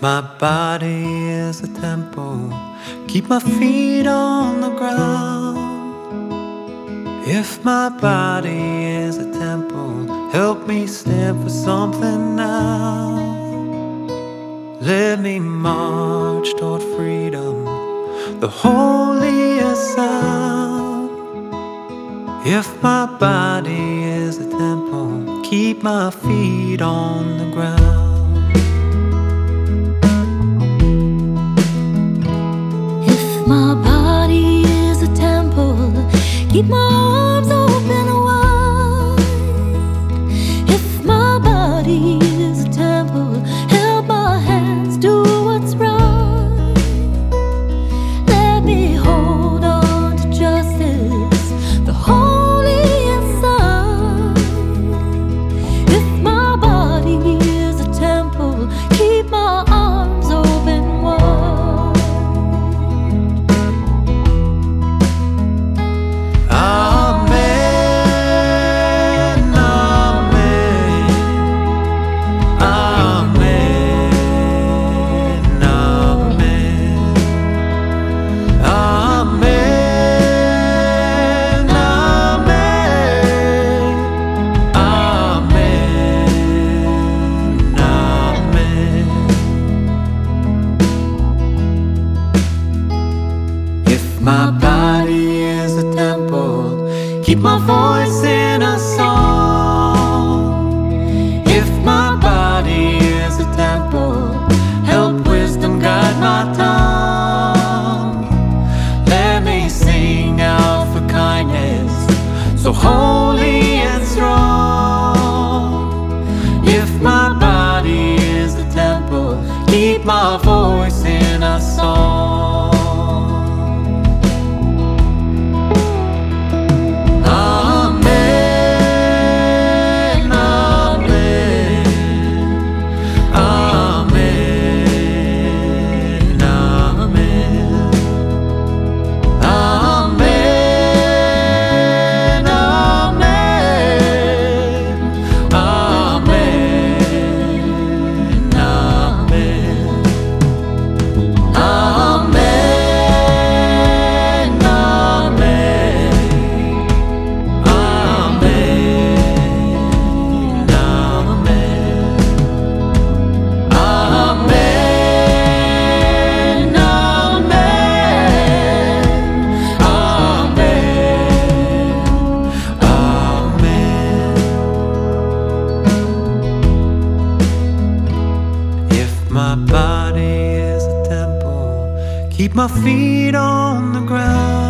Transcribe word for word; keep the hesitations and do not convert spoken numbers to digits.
my body is a temple, keep my feet on the ground. If my body is a temple, help me stand for something now. Let me march toward freedom, the holiest sound. If my body is a temple, keep my feet on the ground. My body is a temple, keep my arms open wide. If my body is a temple, help my hands do what's right. Let me hold on to justice, the holy inside. If my body is a temple, keep my arms open wide. My body is a temple, keep my voice in a song. If my body is a temple, help wisdom guide my tongue. Let me sing out for kindness, so holy and strong. If my body is a temple, keep my voice in a song. My body is a temple, keep my feet on the ground.